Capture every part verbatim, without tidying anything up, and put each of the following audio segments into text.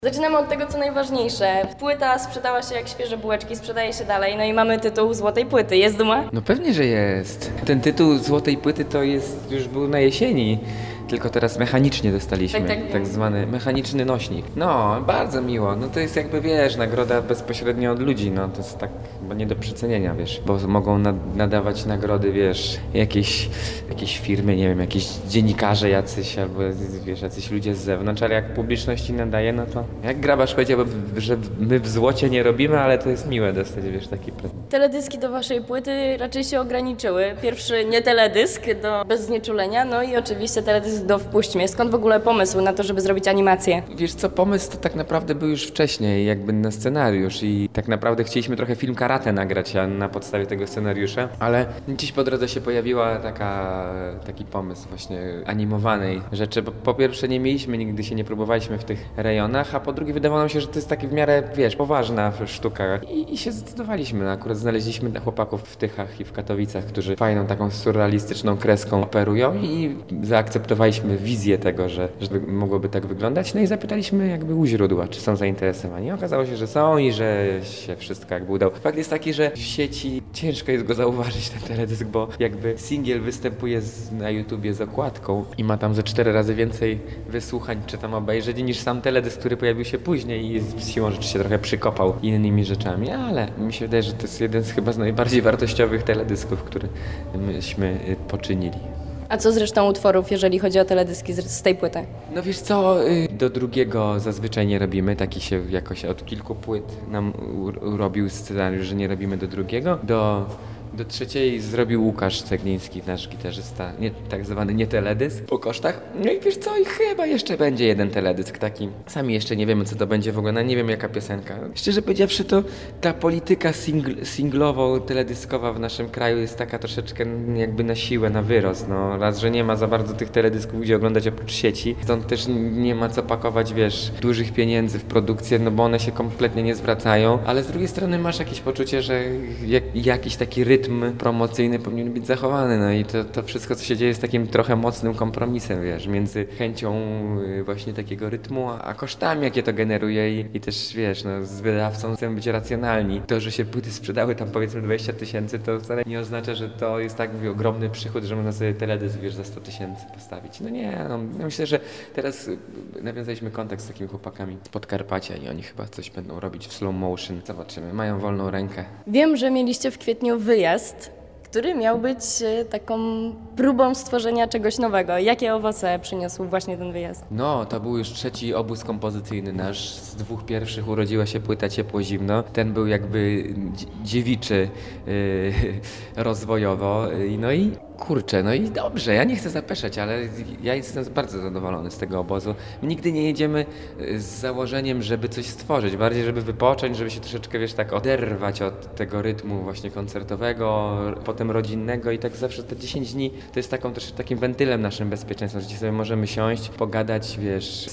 Zaczynamy od tego, co najważniejsze. Płyta sprzedała się jak świeże bułeczki, sprzedaje się dalej, no i mamy tytuł Złotej Płyty. Jest duma? No pewnie, że jest. Ten tytuł Złotej Płyty to jest, już był na jesieni, tylko teraz mechanicznie dostaliśmy, Tak, tak, tak zwany mechaniczny nośnik. No, bardzo miło. No to jest jakby, wiesz, nagroda bezpośrednio od ludzi, no to jest tak chyba nie do przecenienia, wiesz, bo mogą nad, nadawać nagrody, wiesz, jakieś, jakieś firmy, nie wiem, jakieś dziennikarze jacyś, albo wiesz, jacyś ludzie z zewnątrz, ale jak publiczności nadaje, no to jak Grabarz powiedział, że my w złocie nie robimy, ale to jest miłe dostać, wiesz, taki prezent. Teledyski do waszej płyty raczej się ograniczyły. Pierwszy nie teledysk do Bez znieczulenia, no i oczywiście teledysk do Wpuść mnie. Skąd w ogóle pomysł na to, żeby zrobić animację? Wiesz co, pomysł to tak naprawdę był już wcześniej, jakby na scenariusz i tak naprawdę chcieliśmy trochę film karate nagrać na podstawie tego scenariusza, ale gdzieś po drodze się pojawiła taka, taki pomysł właśnie animowanej rzeczy, bo po pierwsze nie mieliśmy, nigdy się nie próbowaliśmy w tych rejonach, a po drugie wydawało nam się, że to jest taki w miarę, wiesz, poważna sztuka i, i się zdecydowaliśmy. No, akurat znaleźliśmy chłopaków w Tychach i w Katowicach, którzy fajną taką surrealistyczną kreską operują i zaakceptowaliśmy wizję tego, że, że mogłoby tak wyglądać. No i zapytaliśmy jakby u źródła, czy są zainteresowani. I okazało się, że są i że się wszystko jakby udało. Fakt jest taki, że w sieci ciężko jest go zauważyć, ten teledysk, bo jakby singiel występuje z, na YouTubie z okładką i ma tam ze cztery razy więcej wysłuchań czy tam obejrzeń niż sam teledysk, który pojawił się później i z siłą rzeczy się trochę przykopał innymi rzeczami, ale mi się wydaje, że to jest jeden z chyba z najbardziej wartościowych teledysków, które myśmy poczynili. A co z resztą utworów, jeżeli chodzi o teledyski z, z tej płyty? No wiesz co, do drugiego zazwyczaj nie robimy, taki się jakoś od kilku płyt nam robił scenariusz, że nie robimy do drugiego. Do, do trzeciej zrobił Łukasz Cegliński, nasz gitarzysta, nie, tak zwany nie teledysk, po kosztach. No i wiesz co, i chyba jeszcze będzie jeden teledysk taki. Sami jeszcze nie wiemy, co to będzie w ogóle, no nie wiem jaka piosenka. Szczerze powiedziawszy, to ta polityka singl, singlowo-teledyskowa w naszym kraju jest taka troszeczkę jakby na siłę, na wyrost. No raz, że nie ma za bardzo tych teledysków, gdzie oglądać oprócz sieci, stąd też nie ma co pakować, wiesz, dużych pieniędzy w produkcję, no bo one się kompletnie nie zwracają, ale z drugiej strony masz jakieś poczucie, że jak, jakiś taki rytm promocyjny powinien być zachowany, no i to, to wszystko, co się dzieje, jest takim trochę mocnym kompromisem, wiesz, między chęcią właśnie takiego rytmu, a, a kosztami, jakie to generuje i, i też, wiesz, no z wydawcą chcemy być racjonalni. To, że się płyty sprzedały tam powiedzmy dwadzieścia tysięcy, to wcale nie oznacza, że to jest tak mówię, ogromny przychód, że można sobie teledysk, wiesz, za sto tysięcy postawić. No nie, no myślę, że teraz nawiązaliśmy kontakt z takimi chłopakami z Podkarpacia i oni chyba coś będą robić w slow motion. Zobaczymy, mają wolną rękę. Wiem, że mieliście w kwietniu wyjazd, który miał być taką próbą stworzenia czegoś nowego. Jakie owoce przyniósł właśnie ten wyjazd? No, to był już trzeci obóz kompozycyjny nasz. Z dwóch pierwszych urodziła się płyta Ciepło-Zimno. Ten był jakby dziewiczy yy, rozwojowo. No i kurczę, no i dobrze, ja nie chcę zapeszać, ale ja jestem bardzo zadowolony z tego obozu. My nigdy nie jedziemy z założeniem, żeby coś stworzyć, bardziej żeby wypocząć, żeby się troszeczkę, wiesz, tak oderwać od tego rytmu właśnie koncertowego, potem rodzinnego i tak zawsze te dziesięć dni to jest taką też takim wentylem naszym bezpieczeństwa, gdzie sobie możemy siąść, pogadać, wiesz,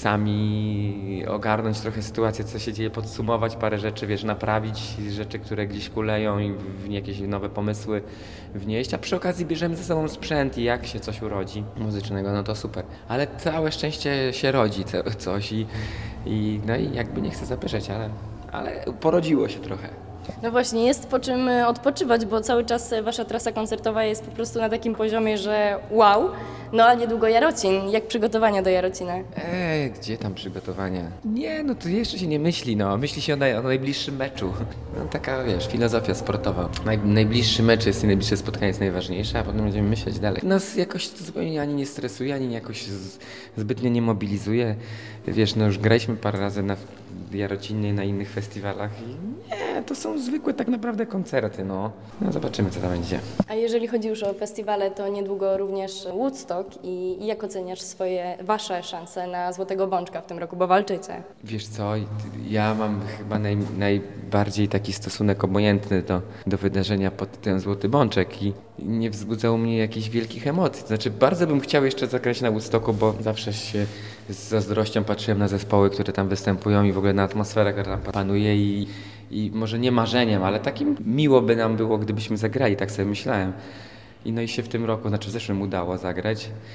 sami ogarnąć trochę sytuację, co się dzieje, podsumować parę rzeczy, wiesz, naprawić rzeczy, które gdzieś kuleją i w jakieś nowe pomysły wnieść, a przy okazji bierzemy ze sobą sprzęt i jak się coś urodzi muzycznego, no to super. Ale całe szczęście się rodzi coś i, i no i jakby nie chcę zapeszać, ale, ale porodziło się trochę. No właśnie, jest po czym odpoczywać, bo cały czas wasza trasa koncertowa jest po prostu na takim poziomie, że wow, no a niedługo Jarocin. Jak przygotowania do Jarocina? Eee, gdzie tam przygotowania? Nie, no to jeszcze się nie myśli, no. Myśli się o, naj, o najbliższym meczu. No taka, wiesz, filozofia sportowa. Naj, najbliższy mecz jest i najbliższe spotkanie jest najważniejsze, a potem będziemy myśleć dalej. Nas jakoś to zupełnie ani nie stresuje, ani jakoś z, zbytnio nie mobilizuje. Wiesz, no już graliśmy parę razy na Jarocinie, na innych festiwalach i nie, to są zwykłe tak naprawdę koncerty, no. No zobaczymy, co tam będzie. A jeżeli chodzi już o festiwale, to niedługo również Woodstock i, i jak oceniasz swoje, wasze szanse na Złotego Bączka w tym roku, bo walczycie? Wiesz co, ja mam chyba naj, najbardziej taki stosunek obojętny do, do wydarzenia pod tytułem Złoty Bączek i nie wzbudzał mnie jakichś wielkich emocji. To znaczy bardzo bym chciał jeszcze zagrać na Woodstocku, bo zawsze się z zazdrością patrzyłem na zespoły, które tam występują i w ogóle na atmosferę, która tam panuje i, i może nie marzeniem, ale takim miło by nam było, gdybyśmy zagrali, tak sobie myślałem. I no i się w tym roku, znaczy w zeszłym udało zagrać.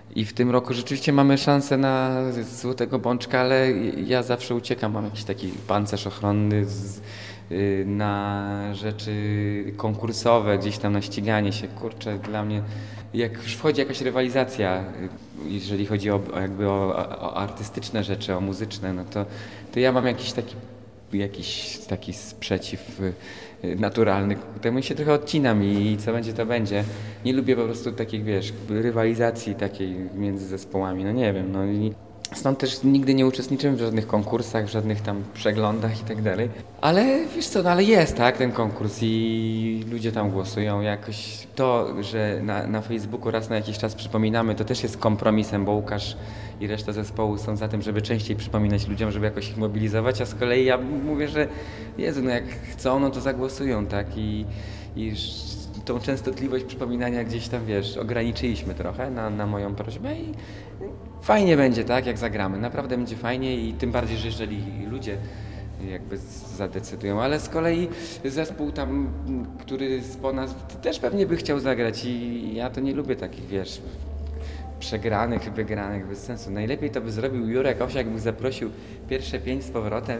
I w tym roku rzeczywiście mamy szansę na Złotego Bączka, ale ja zawsze uciekam, mam jakiś taki pancerz ochronny z, y, na rzeczy konkursowe, gdzieś tam na ściganie się. Kurczę, dla mnie, jak już wchodzi jakaś rywalizacja, y, jeżeli chodzi o, o jakby o, o artystyczne rzeczy, o muzyczne, no to, to ja mam jakiś taki, jakiś taki sprzeciw y, naturalny, temu się trochę odcinam i co będzie, to będzie. Nie lubię po prostu takich, wiesz, rywalizacji takiej między zespołami, no nie wiem, no i stąd też nigdy nie uczestniczyłem w żadnych konkursach, w żadnych tam przeglądach i tak dalej. Ale wiesz co, no ale jest, tak, ten konkurs i ludzie tam głosują jakoś. To, że na, na Facebooku raz na jakiś czas przypominamy, to też jest kompromisem, bo Łukasz i reszta zespołu są za tym, żeby częściej przypominać ludziom, żeby jakoś ich mobilizować, a z kolei ja mówię, że Jezu, no jak chcą, no to zagłosują, tak, i, i tą częstotliwość przypominania gdzieś tam, wiesz, ograniczyliśmy trochę na, na moją prośbę i fajnie będzie, tak, jak zagramy, naprawdę będzie fajnie i tym bardziej, że jeżeli ludzie jakby zadecydują, ale z kolei zespół tam, który z nas też pewnie by chciał zagrać i ja to nie lubię takich, wiesz, przegranych, wygranych, bez sensu. Najlepiej to by zrobił Jurek Owsiak, by zaprosił pierwsze pięć z powrotem,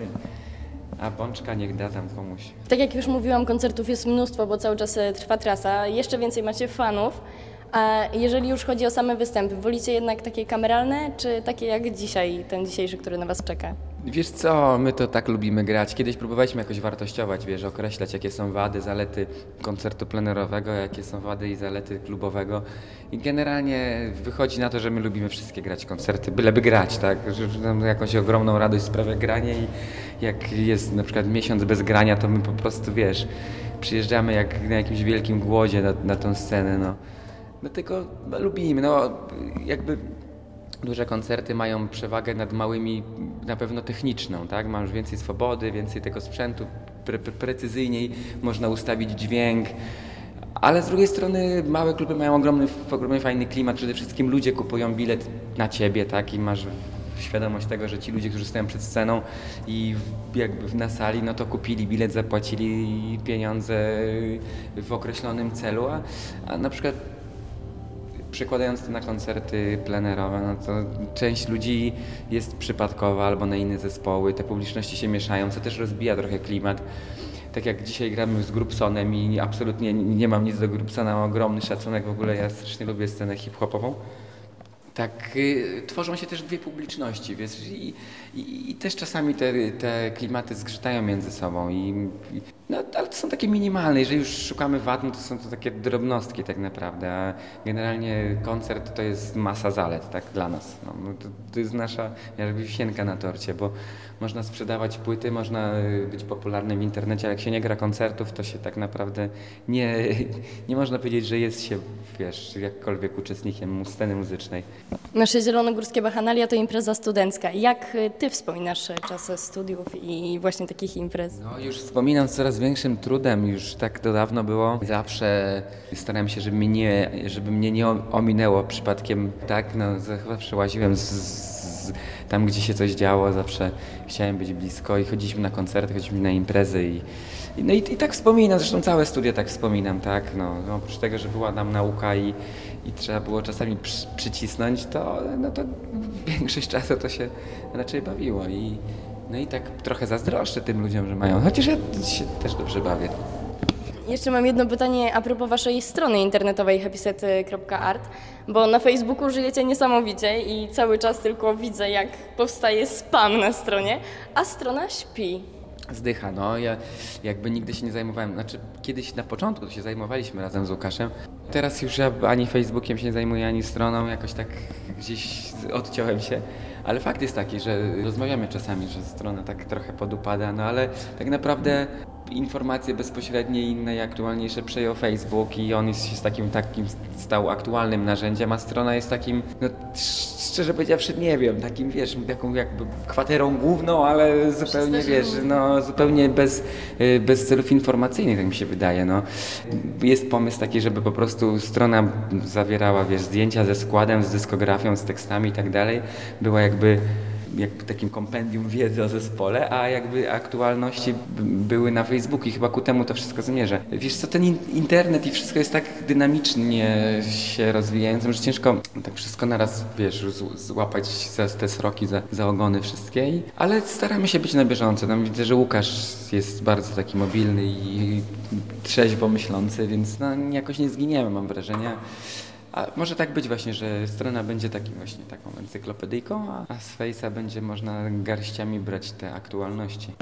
a Bączka niech da tam komuś. Tak jak już mówiłam, koncertów jest mnóstwo, bo cały czas e, trwa trasa. Jeszcze więcej macie fanów. A jeżeli już chodzi o same występy, wolicie jednak takie kameralne, czy takie jak dzisiaj, ten dzisiejszy, który na was czeka? Wiesz co, my to tak lubimy grać. Kiedyś próbowaliśmy jakoś wartościować, wiesz, określać jakie są wady, zalety koncertu plenerowego, jakie są wady i zalety klubowego. I generalnie wychodzi na to, że my lubimy wszystkie grać koncerty, byleby grać, tak? Że nam jakąś ogromną radość sprawia granie i jak jest na przykład miesiąc bez grania, to my po prostu, wiesz, przyjeżdżamy jak na jakimś wielkim głodzie na, na tą scenę, no. Dlatego lubimy, no jakby duże koncerty mają przewagę nad małymi, na pewno techniczną, tak? Masz więcej swobody, więcej tego sprzętu, pre pre precyzyjniej można ustawić dźwięk, ale z drugiej strony małe kluby mają ogromny, ogromny fajny klimat, przede wszystkim ludzie kupują bilet na ciebie, tak? I masz świadomość tego, że ci ludzie, którzy stoją przed sceną i jakby na sali, no to kupili bilet, zapłacili pieniądze w określonym celu, a, a na przykład przekładając to na koncerty plenerowe, no to część ludzi jest przypadkowa albo na inne zespoły, te publiczności się mieszają, co też rozbija trochę klimat. Tak jak dzisiaj gramy z Grubsonem i absolutnie nie mam nic do Grubsona, mam ogromny szacunek, w ogóle ja strasznie lubię scenę hip-hopową. Tak, y, tworzą się też dwie publiczności, wiesz, i, i, i też czasami te, te klimaty zgrzytają między sobą, i, i, no, ale to są takie minimalne, jeżeli już szukamy wad, no to są to takie drobnostki tak naprawdę, a generalnie koncert to jest masa zalet, tak, dla nas, no, no to, to jest nasza jakby wisienka na torcie, bo można sprzedawać płyty, można być popularnym w internecie, ale jak się nie gra koncertów, to się tak naprawdę nie, nie można powiedzieć, że jest się, wiesz, jakkolwiek uczestnikiem sceny muzycznej. Nasze Zielonogórskie Bachanalia to impreza studencka. Jak ty wspominasz czasy studiów i właśnie takich imprez? No już wspominam z coraz większym trudem, już tak to dawno było. Zawsze starałem się, żeby mnie, żeby mnie nie ominęło przypadkiem, tak, no zawsze łaziłem z, z, tam, gdzie się coś działo, zawsze chciałem być blisko i chodziliśmy na koncerty, chodziliśmy na imprezy i no i, i tak wspominam, zresztą całe studia tak wspominam, tak, no, no oprócz tego, że była nam nauka i, i trzeba było czasami przy, przycisnąć, to, no to większość czasu to się raczej bawiło i no i tak trochę zazdroszczę tym ludziom, że mają, chociaż ja się też dobrze bawię. Jeszcze mam jedno pytanie a propos waszej strony internetowej happyset kropka art, bo na Facebooku żyjecie niesamowicie i cały czas tylko widzę, jak powstaje spam na stronie, a strona śpi. Zdycha, no. Ja jakby nigdy się nie zajmowałem, znaczy kiedyś na początku to się zajmowaliśmy razem z Łukaszem. Teraz już ja ani Facebookiem się nie zajmuję, ani stroną, jakoś tak gdzieś odciąłem się. Ale fakt jest taki, że rozmawiamy czasami, że strona tak trochę podupada, no ale tak naprawdę informacje bezpośrednie i inne i aktualniejsze przejął Facebook i on jest, jest takim, takim stał aktualnym narzędziem, a strona jest takim, no szczerze powiedziawszy nie wiem, takim wiesz, taką jakby kwaterą główną, ale zupełnie wiesz, no zupełnie bez, bez celów informacyjnych, tak mi się wydaje, no. Jest pomysł taki, żeby po prostu strona zawierała, wiesz, zdjęcia ze składem, z dyskografią, z tekstami i tak dalej, była jakby jakby takim kompendium wiedzy o zespole, a jakby aktualności b- były na Facebooku i chyba ku temu to wszystko zmierza. Wiesz co, ten in- internet i wszystko jest tak dynamicznie się rozwijającym, że ciężko tak wszystko naraz, wiesz, z- złapać za te sroki, za, za ogony wszystkie, I- ale staramy się być na bieżąco. Tam widzę, że Łukasz jest bardzo taki mobilny i trzeźwo myślący, więc no, jakoś nie zginiemy, mam wrażenie. A może tak być właśnie, że strona będzie takim właśnie taką encyklopedyjką, a a z Face'a będzie można garściami brać te aktualności.